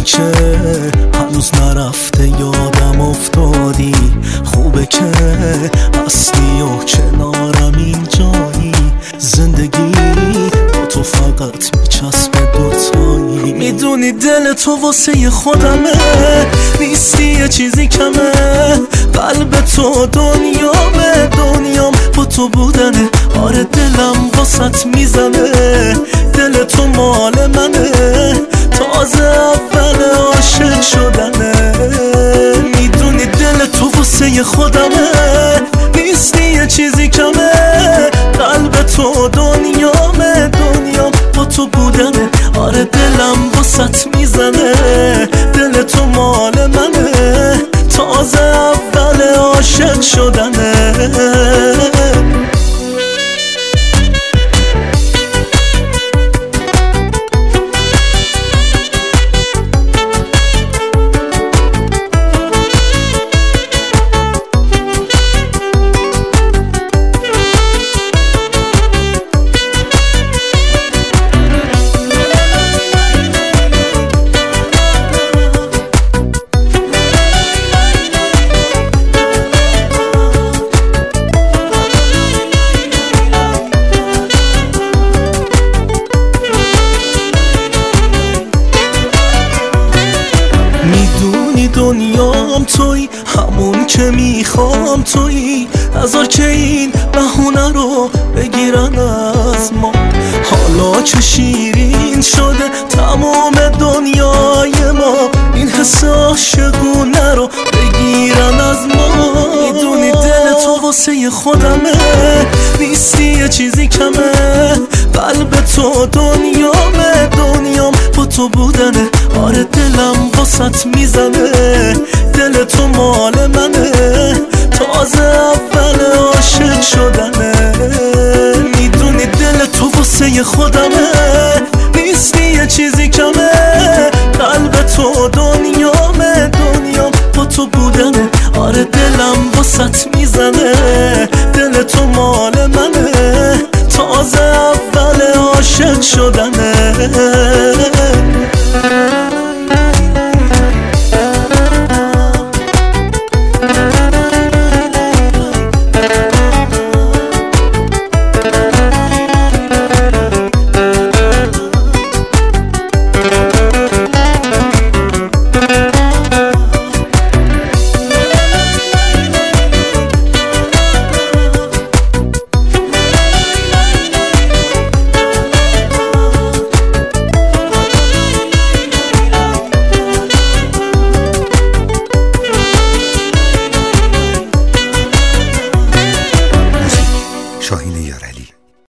اینی که هنوز نرفته یادم افتادی، خوبه که هستی و کنارم اینجایی. زندگی با تو فقط میچسبه دوتایی. میدونی دل تو واسه خودمه، نیستی یه چیزی کمه. قلب تو دنیامه، دنیام با تو بودنه. آره دلم واسط میزنه، دل تو مال منه. تازه اول عاشق شدنه. میدونی دل تو واسه خودمه، نیستی یه چیزی کمه. قلب تو دنیامه، دنیام با تو بودنه. آره دلم واسط میزنه، دل تو مال منه. تازه اول عاشق شدنه. میدونی دنیام توی، همون که میخوام توی. نذار که این بهونه رو بگیرن از ما. حالا که شیرین شده تمام دنیای ما، این حس عاشقونه رو بگیرن از ما. میدونی دل تو واسه خودمه، نیستی یه چیزی کمه. قلب تو دنیامه، دنیام با تو بودنه. آره دلم واسط میزنه، دل تو مال منه. تازه اول عاشق شدنه. میدونی دل تو واسه خودمه، نیستی یه چیزی کمه. قلب تو دنیامه، دنیام با تو بودنه. آره دلم واسط میزنه، دل تو مال منه. تازه اول عاشق شدنه.